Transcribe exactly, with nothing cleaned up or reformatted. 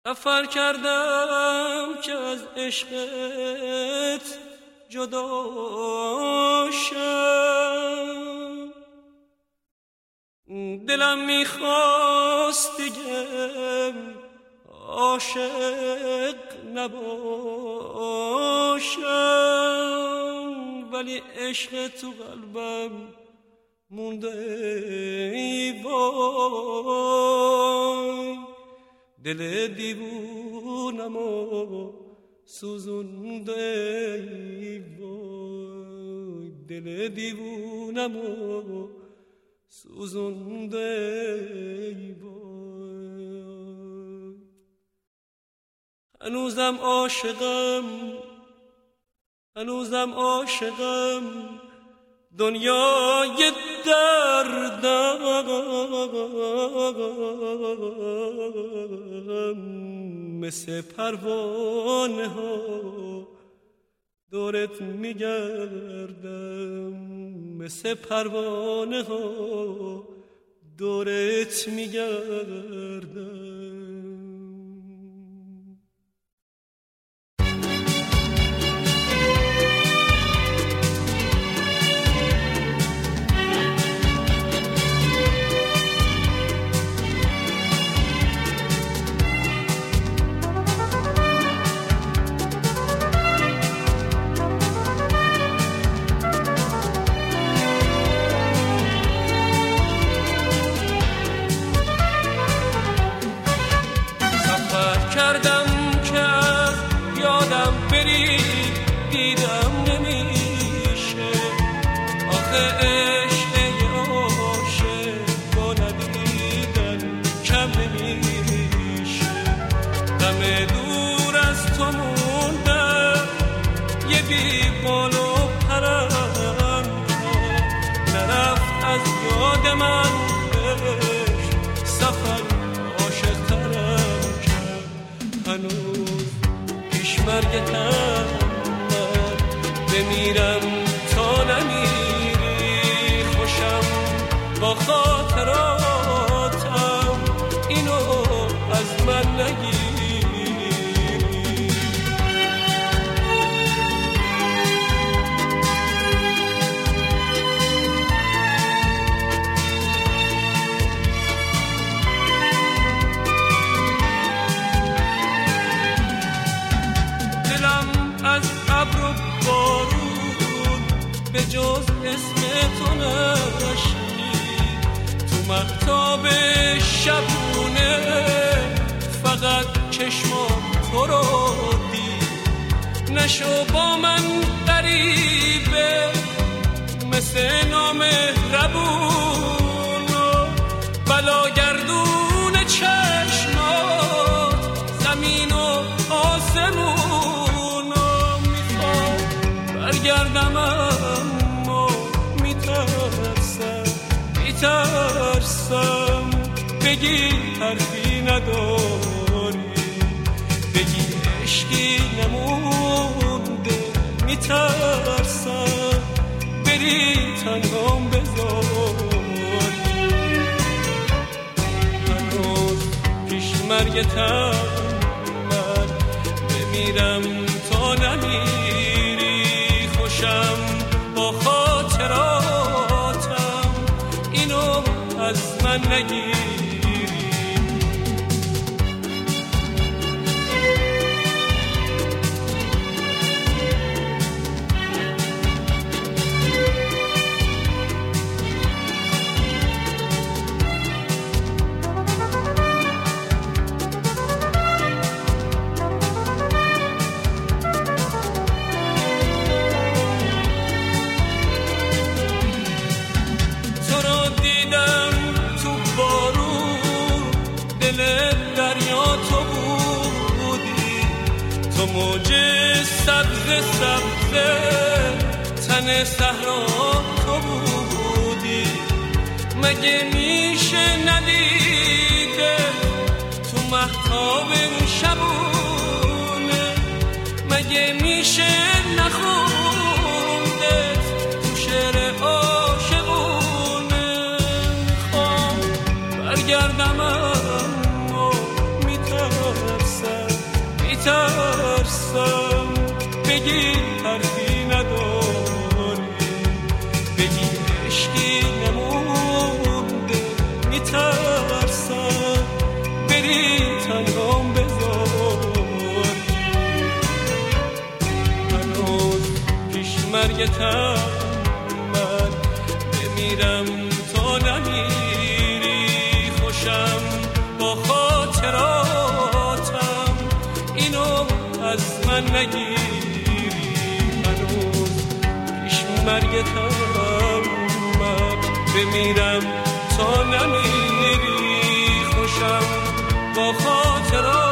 سفر کردم که از عشقت جدا شم، دلم میخواست دیگه عاشق نباشم، ولی عشق تو قلبم مونده ای وای، دل دیوونم و سوزونده ای وای، دل دیوونم و سوزونده ای وای. هنوزم عاشقم، هنوزم عاشقم، دنیای دردم، مثل پروانه ها دورت میگردم، مثل پروانه ها دورت میگردم. مرگتم من بمیرم تا نمیری، خوشم با خاطراتم، اینو از من نگیری. به جز اسم تو نشنید تو مهتاب شبونه، فقط چشمام تو رو دید. نشو با من غریبه مثل نامهربون و بلاگردون چشمات، زمین و آسمون و میخوام برگردم اما میترسم میترسم بگی حرفی نداری، بگی عشقی نمونده، میترسم بری تنهام بذاری. هنوز پیش مرگتم من بمیرم تا نمیری، خوشم با خاطراتم، اینو از من نگیری. موج سبز سبز تن صحرا تو بودی، مگه میشه ندیده تو مهتاب شبونه، مگه میشه نخونده تو شعر عاشقونه. میخوام برگردم اما میترسم میترسم بگی حرفی نداری، بگی عشقی نمونده، میترسم بری تنهام بذاری. هنوز پیش مرگتم من بمیرم تا نمیری، خوشم با خاطراتم اینو از من نگیری. هنوز پیش مرگتم من بمیرم تا نمیری، خوشم با خاطراتم